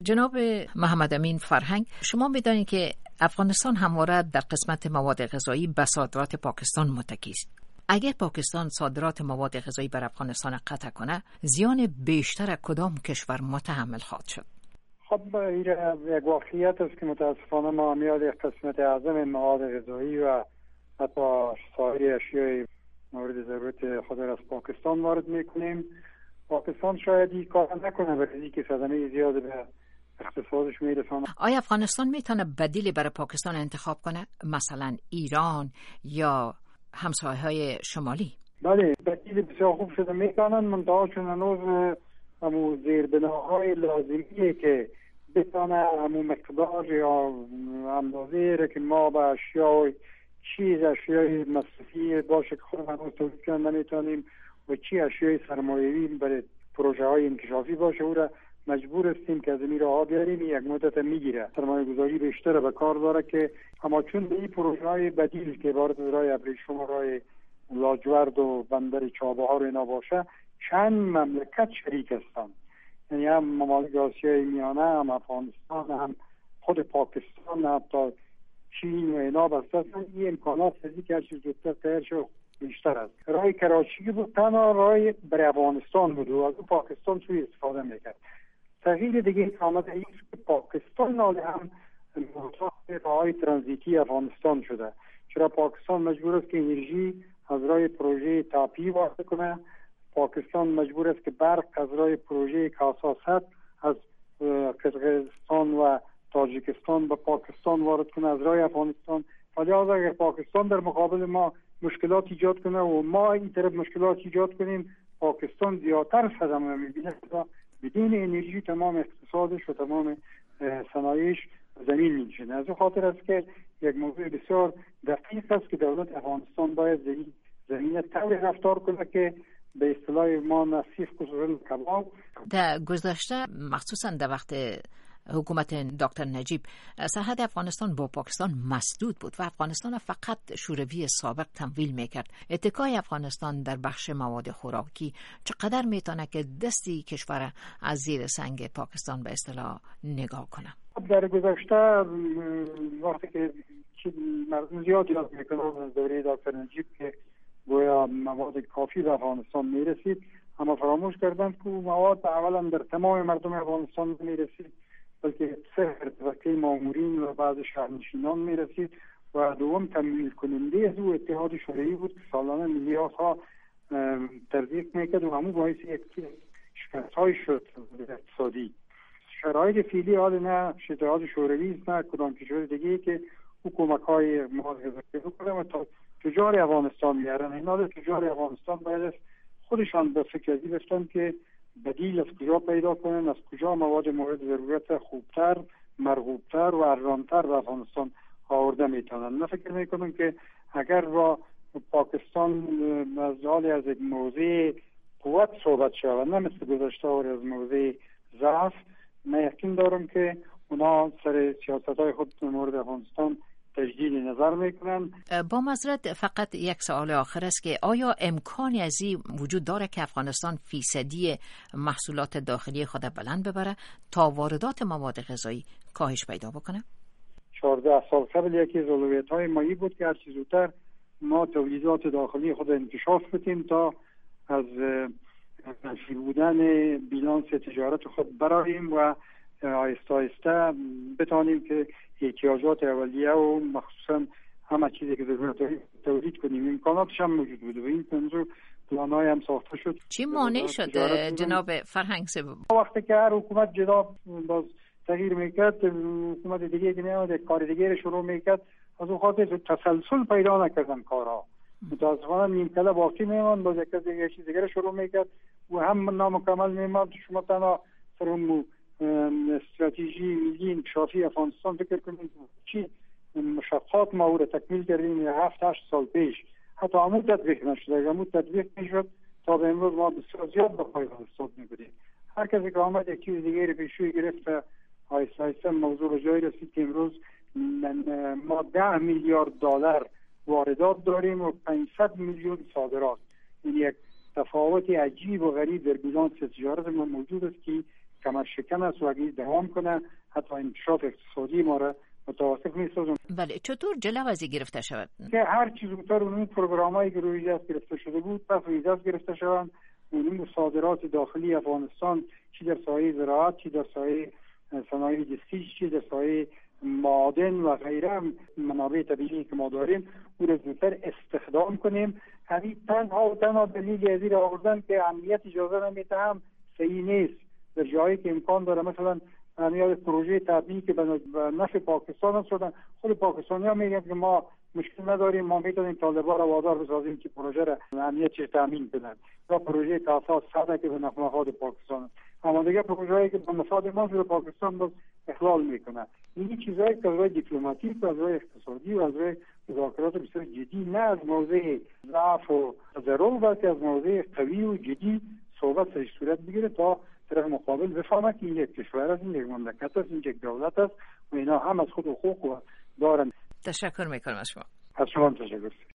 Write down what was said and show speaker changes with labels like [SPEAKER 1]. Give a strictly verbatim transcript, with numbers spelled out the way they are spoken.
[SPEAKER 1] جناب محمد امین فرهنگ، شما می‌دانید که افغانستان همواره در قسمت مواد غذایی به صادرات پاکستان متکی است. اگر پاکستان صادرات مواد غذایی بر افغانستان قطع کنه، زیان بیشتر کدام کشور متحمل خواهد شد؟
[SPEAKER 2] خب این یک واقعیت است که متاسفانه ما میاد یک قسمت اعظم مواد غذایی و حتی سایر اشیای مورد ضرورت خود را از پاکستان وارد میکنیم. پاکستان شاید این کار نکنه برای اینکه صدمه زیاد به اقتصادش میرسانه.
[SPEAKER 1] آیا افغانستان میتونه بدیلی برای پاکستان انتخاب کنه، مثلا ایران یا همسایه‌های شمالی؟
[SPEAKER 2] بله، بدیل بسیار خوب شده میکنن، منتها چون هنوز همون زیربناهای لازمیه که بتانه همون مقدار یا اندازه را که ما به اشیای چیز اشیای مصرفی باشه که خود هنوز تولید کردن نمیتونیم و چی اشیای سرمایه‌ای برای پروژه های انکشافی باشه، او را مجبور هستیم که از این راه بیاریم. یک مدت میگیره، سرمایه گذاری بیشتر به کار داره که اما چون به این پروژه های بدیل که عبارت از راه ابریشم و راه لاجورد و بندر چابهار اینا باشه، چند مملکت شریک هستند، یعنی هم ممالک آسیای میانه، هم افغانستان، هم خود پاکستان، حتی چین و اینا بسته هستند. این امکانات هستی که هرچی زودتر تر شد بیشتر است. راه کراچی بود تنها راه برای افغانستان بود و از پاکستان سوی استفاده میکرد. تغییر دیگه آمده ایست که پاکستان ناله هم مرتاق راههای ترانزیتی افغانستان شده، چرا پاکستان مجبور است که انرژی از راه پروژه تاپی وارد کنه. پاکستان مجبور است که برق از راه پروژه کاساست از قزقستان و تاجیکستان به پاکستان وارد کنه از راه افغانستان. لذا اگر پاکستان در مقابل ما مشکلات ایجاد کنه و ما این طرف مشکلات ایجاد کنیم، پاکستان زیادتر صدمه میبینه و بدون انرژی تمام اقتصادش و تمام صنایعش زمین میشینه. از اون خاطر است که یک موضوع بسیار دقیق است که دولت افغانستان باید زمین زمین طوری رفتار کنه که به اصطلاح ما نصیف کسرن کباب.
[SPEAKER 1] در گذشته مخصوصا در وقت حکومت دکتر نجیب سرحد افغانستان با پاکستان مسدود بود و افغانستان فقط شوروی سابق تمویل میکرد. اتکای افغانستان در بخش مواد خوراکی چقدر میتونه که دستی کشور از زیر سنگ پاکستان به اصطلاح نگاه کنه؟
[SPEAKER 2] در گذشته وقتی که مردم زیاد یاد میکنن از دوره دکتر نجیب که گویا مواد کافی به افغانستان میرسید، اما فراموش کردند که مواد اولا در تمام مردم افغانستان میرسید، بلکه صفر طبقه مامورین و بعض شهرنشینان میرسید و دوم تمویل کننده از او اتحاد شوروی بود که سالانه میلیاردها تزریق میکرد و همون باعث یک شکست‌های شد اقتصادی. شرایط فعلی حال نه اتحاد شوروی است نه کدام کشور دیگه که حکومت‌های مواد غذایی کنه و تا تجار افغانستان میارن. اینا تجار افغانستان باید خودشان به فکر ازی بستن که بدیل از کجا پیدا کنن، از کجا مواد مورد ضرورت خوبتر، مرغوبتر و ارزانتر به افغانستان آورده میتونن. من فکر میکنم که اگر با پاکستان از حال از یک موضع قوت صحبت شود نه مثل گذشته و از موضع ضعف، من یقین دارم که اونا سر سیاستهای خود مورد افغانستان تجدید نظر میکنن.
[SPEAKER 1] با معذرت فقط یک سوال آخر است که آیا امکانی از این وجود داره که افغانستان فیصدی محصولات داخلی خود بلند ببره تا واردات مواد غذایی کاهش پیدا بکنه؟
[SPEAKER 2] چهارده سال قبل یکی از اولویت‌های ما بود که هر چه زودتر ما تولیدات داخلی خود انکشاف بدیم تا از منفی بودن بیلانس تجارت خود براییم و آهسته آهسته بتانیم که احتیاجات اولیه و مخصوصا همه چیزی که ضرورت داریم تولید کنیم. امکاناتش هم موجود بود و این موضوع پلان‌های هم ساخته شد.
[SPEAKER 1] چی مانع شد جناب فرهنگ صاحب؟
[SPEAKER 2] وقتی که هر حکومت جدا باز تغییر میکرد، حکومت دیگه که میاد کار دیگه رو شروع میکرد، از اون خاطر تسلسل پیدا نکردن کارها. متاسفانه نیمکله باقی میموند، باز یک دیگه چیز دیگه رو شروع میکرد و هم نامکمل میموند. شما تنها سر استراتژی ملی انکشافی افغانستان فکر کنید چی مشقات ما او را تکمیل کردیم هفت هشت سال پیش، حتی همون تطبیق نشده. همون تطبیق میشد تا به امروز ما بسیار زیاد به پای افغانستان میبودیم. هر کسی که آمد یک چیز دیگه رو پیشوی گرفت، آیسته آیسته موضوع به جایی رسید که امروز ما ده میلیارد دلار واردات داریم و پانصد میلیون صادرات. این یک تفاوت عجیب و غریب در بیلانس تجارت ما موجود است که کمر شکن است و اگه دوام کنه حتی انکشاف اقتصادی ما را متوقف می‌سازم.
[SPEAKER 1] بله، چطور جلو از این گرفته شود
[SPEAKER 2] که هر چیز زودتر اون پروگرامایی که روی دست گرفته شده بود پس روی دست گرفته شوند، اون صادرات داخلی افغانستان چی در سایه زراعت، چی در سایه صنایع دستی، چی در سایه معادن و غیره منابع طبیعی که ما داریم او را زودتر استخدام کنیم. همین تنها و تنها دلیل از این آوردن که امنیت اجازه نمیده هم صحیح نیست. در جایی که امکان داره مثلا همین پروژه طبیعی که به نفع پاکستان شدن، خود پاکستانی ها میگن که ما مشکل نداریم، ما میتونیم طالبان را وادار بسازیم که پروژه را امنیتش تامین کنند یا پروژه تاساس صده که به نفع مفاد پاکستان، اما دیگه پروژه‌ای که به مفاد ما در پاکستان باز اخلال میکنه. این چیزایی که از روی دیپلماتیک و از روی اقتصادی و از روی مذاکرات بسیار جدی، نه از موضع ضعف و تضرر بلکه از موضع قوی و جدی صحبت سرش صورت بگیره تا طرف مقابل بفهمه که این یک کشور است، این یک مملکت است، این یک دولت است و اینا هم از خود حقوق دارن.
[SPEAKER 1] تشکر میکنم از شما.
[SPEAKER 2] از شما تشکر.